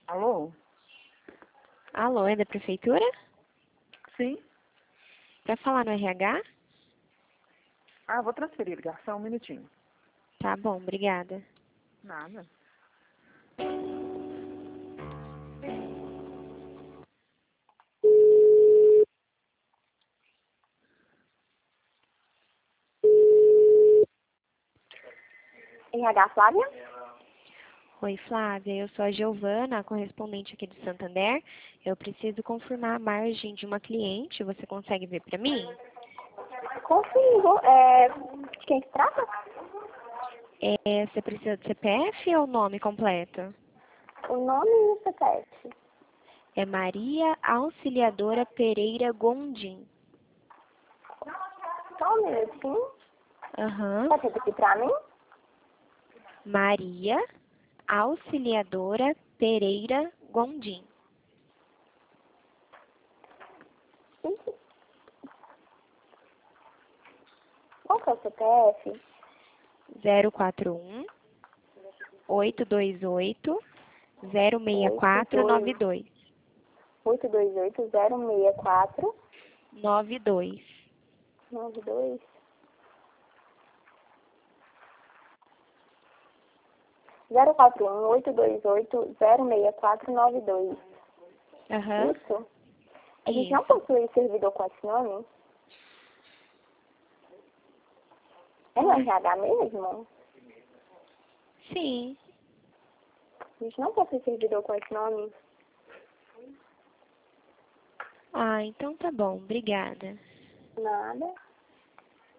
Alô? Alô, é da prefeitura? Sim? Para falar no RH? Ah, vou transferir a ligação, um minutinho. Tá bom, obrigada. Nada. RH Flávia? Oi, Flávia, eu sou a Giovana, correspondente aqui do Santander. Eu preciso confirmar a margem de uma cliente. Você consegue ver para mim? Consigo. De quem se trata? Você precisa de CPF ou nome completo? O nome e o CPF. É Maria Auxiliadora Pereira Gondim. Só um minutinho. Aham. Pode repetir pra mim? Maria Auxiliadora Pereira Gondim. Qual que é o CPF? 041 828 06492. 828-064-92. 041-828-064-92. Aham. Isso? A gente não Isso. possui servidor com esse nome? É no RH mesmo? Sim. A gente não possui servidor com esse nome? Ah, então tá bom. Obrigada. Nada.